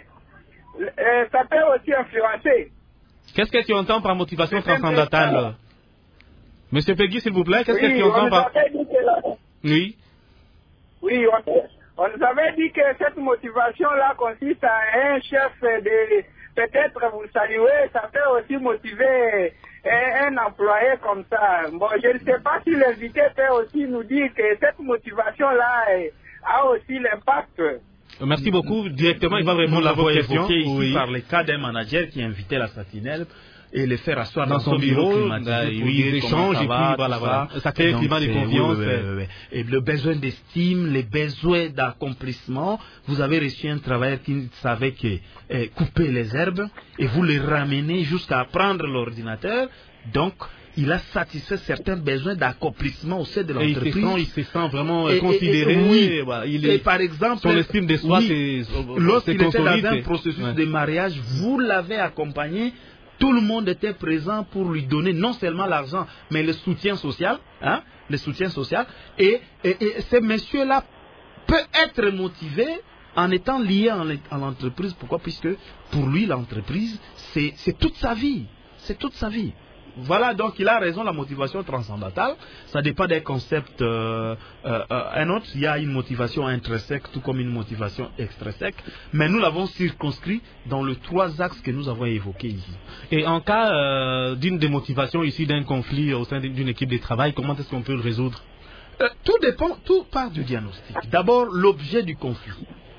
ça peut aussi influencer. Qu'est-ce que tu entends par motivation transcendantale? Monsieur Peggy, s'il vous plaît, qu'est-ce que tu entends par... Oui. Oui, on nous avait dit que cette motivation-là consiste à un chef de... Peut-être vous le saluez, ça peut aussi motiver un employé comme ça. Bon, je ne sais pas si l'invité peut aussi nous dire que cette motivation-là a aussi l'impact. Merci beaucoup. Directement, il va répondre à vos questions. Ici par le cas d'un manager qui invitait la sentinelle et les faire asseoir dans son bureau climatisé. Ils échangent et puis voilà. Ça crée un climat de confiance. Et le besoin d'estime, les besoins d'accomplissement. Vous avez reçu un travailleur qui savait que couper les herbes et vous les ramenez jusqu'à prendre l'ordinateur. Donc, il a satisfait certains besoins d'accomplissement au sein de l'entreprise. Il se sent vraiment considéré. Oui. Et par exemple, son estime de soi, lorsqu'il était dans un processus de mariage, vous l'avez accompagné. Tout le monde était présent pour lui donner non seulement l'argent, mais le soutien social. Le soutien social. Et ce monsieur-là peut être motivé en étant lié à l'entreprise. Pourquoi? Puisque pour lui, l'entreprise, c'est toute sa vie. C'est toute sa vie. Voilà, donc il a raison, la motivation transcendantale, ça dépend des concepts. Un autre, il y a une motivation intrinsèque, tout comme une motivation extrinsèque, mais nous l'avons circonscrit dans les 3 axes que nous avons évoqués ici. Et en cas d'une démotivation ici, d'un conflit au sein d'une équipe de travail, comment est-ce qu'on peut le résoudre? Tout dépend, tout part du diagnostic. D'abord, l'objet du conflit.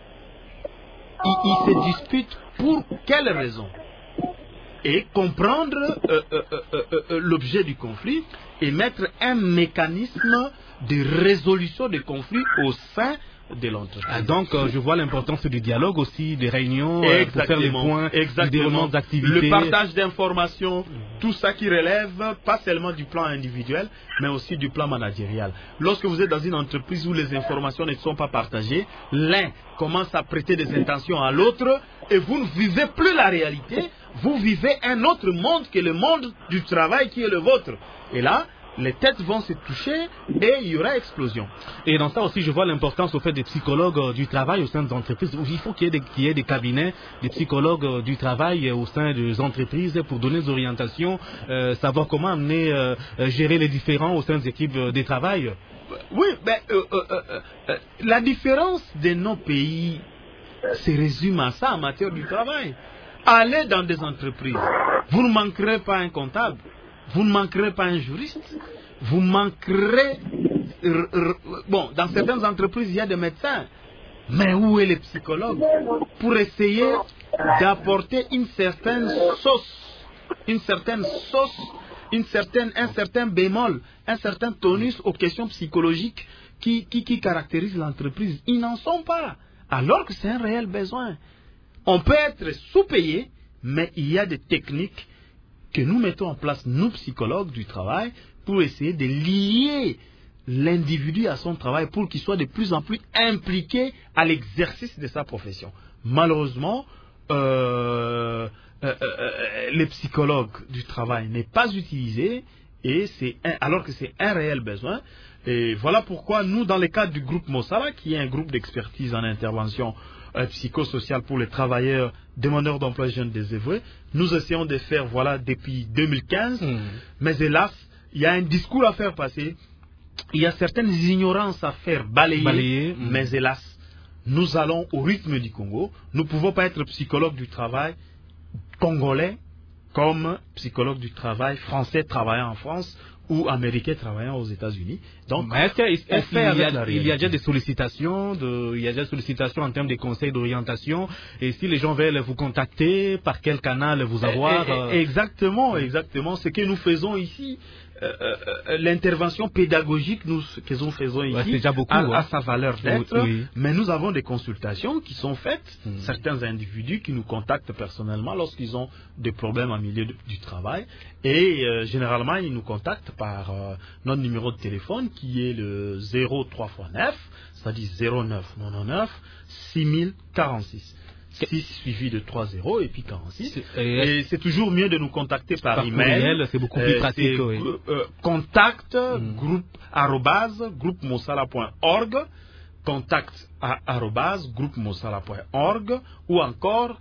Il se dispute pour quelles raisons? Et comprendre l'objet du conflit et mettre un mécanisme de résolution des conflits au sein de l'entreprise. Donc, je vois l'importance du dialogue aussi, des réunions pour faire les points, du déroulement d'activités. Le partage d'informations, tout ça qui relève pas seulement du plan individuel, mais aussi du plan managérial. Lorsque vous êtes dans une entreprise où les informations ne sont pas partagées, l'un commence à prêter des intentions à l'autre et vous ne vivez plus la réalité, vous vivez un autre monde que le monde du travail qui est le vôtre. Et là, les têtes vont se toucher et il y aura explosion. Et dans ça aussi, je vois l'importance au fait des psychologues du travail au sein des entreprises. Il faut qu'il y ait des cabinets, des psychologues du travail au sein des entreprises pour donner des orientations, savoir comment amener, gérer les différends au sein des équipes de travail. Oui, mais la différence de nos pays se résume à ça en matière du travail. Allez dans des entreprises, vous ne manquerez pas un comptable. Vous ne manquerez pas un juriste, vous manquerez... Bon, dans certaines entreprises, il y a des médecins. Mais où est le psychologue pour essayer d'apporter une certaine sauce un certain bémol, un certain tonus aux questions psychologiques qui caractérisent l'entreprise. Ils n'en sont pas, alors que c'est un réel besoin. On peut être sous-payé, mais il y a des techniques que nous mettons en place, nous psychologues du travail, pour essayer de lier l'individu à son travail pour qu'il soit de plus en plus impliqué à l'exercice de sa profession. Malheureusement, les psychologues du travail n'est pas utilisé, alors que c'est un réel besoin. Et voilà pourquoi nous, dans le cadre du groupe Mosala, qui est un groupe d'expertise en intervention psychosociale pour les travailleurs demandeurs d'emploi jeunes désœuvrés, nous essayons de faire, depuis 2015, mais hélas, il y a un discours à faire passer, il y a certaines ignorances à faire balayer. Mais hélas, nous allons au rythme du Congo. Nous ne pouvons pas être psychologues du travail congolais comme psychologues du travail français travaillant en France ou américains travaillant aux États-Unis. Donc, il y a déjà des sollicitations, en termes de conseils d'orientation, et si les gens veulent vous contacter, par quel canal vous avoir Exactement. Ce que nous faisons ici, l'intervention pédagogique que nous faisons ici déjà beaucoup, a sa valeur d'être, oui. Mais nous avons des consultations qui sont faites, certains individus qui nous contactent personnellement lorsqu'ils ont des problèmes en milieu du travail, et généralement ils nous contactent par notre numéro de téléphone qui est le 03x9, c'est-à-dire 0999 6046. 6 suivi de 30 et puis 46. Et c'est toujours mieux de nous contacter par email. C'est beaucoup plus pratique. Contact groupemosala.org, contact @groupemosala.org ou encore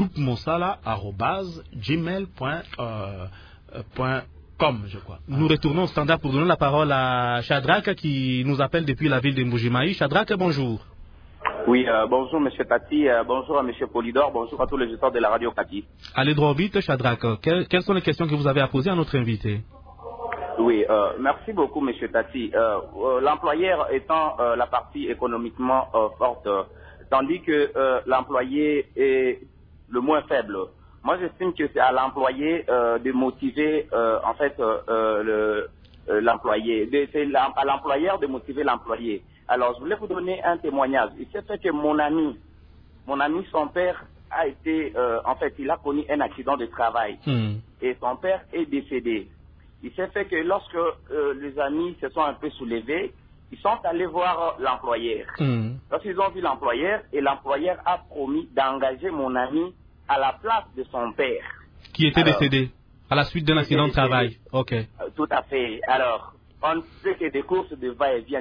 groupemosala@gmail.com, je crois. Nous retournons au standard pour donner la parole à Shadrach qui nous appelle depuis la ville de Mbujimayi. Shadrach, bonjour. Oui, bonjour M. Tati, bonjour à M. Polydor, bonjour à tous les auditeurs de la radio Kati. Allez droit au but, Shadrach. Quelles sont les questions que vous avez à poser à notre invité? Oui, merci beaucoup M. Tati. L'employeur étant la partie économiquement forte, tandis que l'employé est le moins faible. Moi, j'estime que c'est à l'employé de motiver l'employé. C'est à l'employeur de motiver l'employé. Alors, je voulais vous donner un témoignage. Il s'est fait que mon ami, son père a été, il a connu un accident de travail. Et son père est décédé. Il s'est fait que lorsque les amis se sont un peu soulevés, ils sont allés voir l'employeur. Lorsqu'ils ont vu l'employeur, et l'employeur a promis d'engager mon ami à la place de son père. Qui était décédé à la suite d'un accident de travail. Ok. Tout à fait. Alors, on sait que des courses de va-et-vient,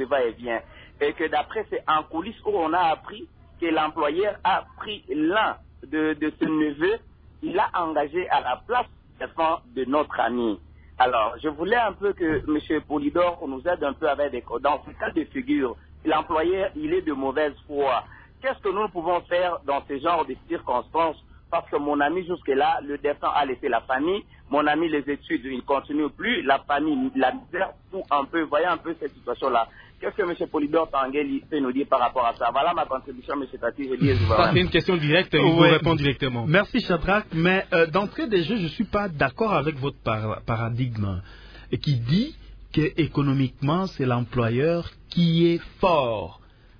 et que d'après c'est en coulisses où on a appris que l'employeur a pris l'un de ses neveux, il l'a engagé à la place de notre ami. Alors, je voulais un peu que M. Polydor nous aide un peu dans ce cas de figure. L'employeur, il est de mauvaise foi. Qu'est-ce que nous pouvons faire dans ce genre de circonstances? Parce que mon ami, jusque-là, le destin a laissé la famille. Mon ami, les études, il ne continue plus. La famille, la misère, tout un peu. Voyez un peu cette situation-là. Qu'est-ce que M. Polydor Tanguel peut nous dire par rapport à ça? Voilà ma contribution, M. Tati. Ça, c'est une question directe. Il vous répond directement. Merci, Shadrach. Mais d'entrée des jeux, je ne suis pas d'accord avec votre paradigme qui dit qu'économiquement, c'est l'employeur qui est fort.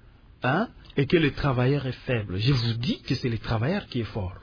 Et que le travailleur est faible. Je vous dis que c'est le travailleur qui est fort.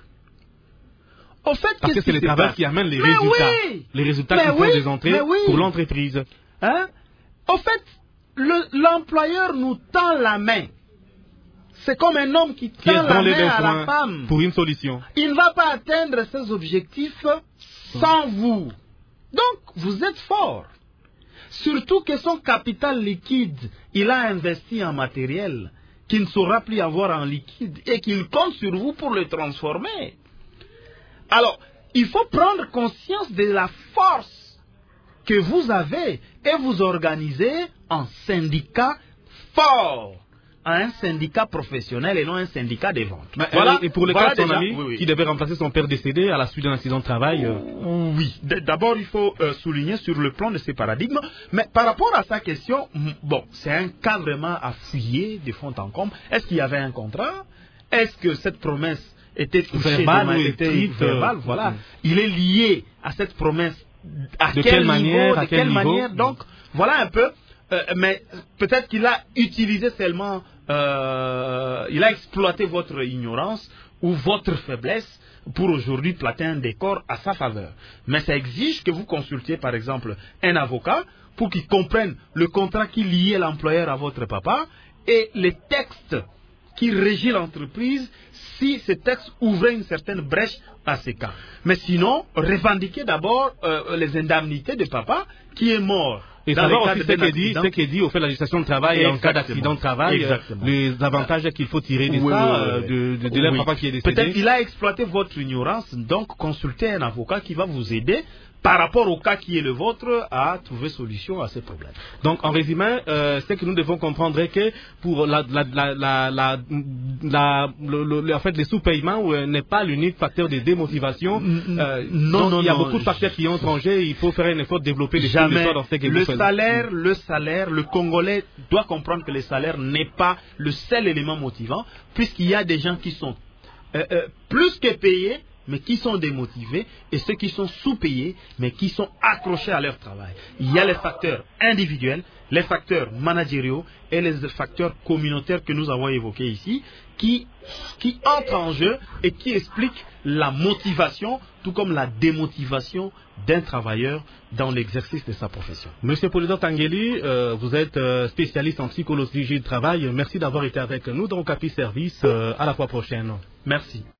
Au fait, parce que c'est le travail qui amène les résultats. Les résultats qui font des entrées pour l'entreprise. Au fait, l'employeur nous tend la main. C'est comme un homme qui tend la main à la femme. Pour une solution. Il ne va pas atteindre ses objectifs sans vous. Donc, vous êtes fort. Surtout que son capital liquide, il a investi en matériel qu'il ne saura plus avoir en liquide et qu'il compte sur vous pour le transformer. Alors, il faut prendre conscience de la force que vous avez et vous organiser en syndicat fort, un syndicat professionnel et non un syndicat des ventes. Voilà, et pour le cas de son ami qui devait remplacer son père décédé à la suite d'un accident de travail. Oui, d'abord il faut souligner sur le plan de ces paradigmes, mais par rapport à sa question, c'est un cas vraiment à fouiller de fond en comble. Est-ce qu'il y avait un contrat? Est-ce que cette promesse était touchée verbale ou écrite? Voilà. Il est lié à cette promesse de quelle manière. Donc, voilà un peu. Mais peut-être qu'il a utilisé seulement, il a exploité votre ignorance ou votre faiblesse pour aujourd'hui plater un décor à sa faveur. Mais ça exige que vous consultiez par exemple un avocat pour qu'il comprenne le contrat qui liait l'employeur à votre papa et les textes qui régit l'entreprise si ces textes ouvraient une certaine brèche à ces cas. Mais sinon, revendiquez d'abord les indemnités de papa qui est mort. Et savoir aussi ce qui est dit au fait de la législation de travail en cas d'accident de travail, les avantages qu'il faut tirer de ça, de leur papa qui est décédé. Peut-être qu'il a exploité votre ignorance, donc consultez un avocat qui va vous aider par rapport au cas qui est le vôtre à trouver solution à ces problèmes. Donc en résumé, ce que nous devons comprendre est que pour en fait les sous-paiements n'est pas l'unique facteur de démotivation. Il y a beaucoup de facteurs qui entrent en jeu. Il faut faire un effort de développer les choses dans ce que vous faites. Le salaire, le Congolais doit comprendre que le salaire n'est pas le seul élément motivant, puisqu'il y a des gens qui sont plus que payés, mais qui sont démotivés, et ceux qui sont sous-payés, mais qui sont accrochés à leur travail. Il y a les facteurs individuels, les facteurs managériaux et les facteurs communautaires que nous avons évoqués ici, qui entrent en jeu et qui expliquent la motivation, tout comme la démotivation d'un travailleur dans l'exercice de sa profession. Monsieur Polydore Tangeli, vous êtes spécialiste en psychologie du travail. Merci d'avoir été avec nous dans Capi Service. À la fois prochaine. Merci.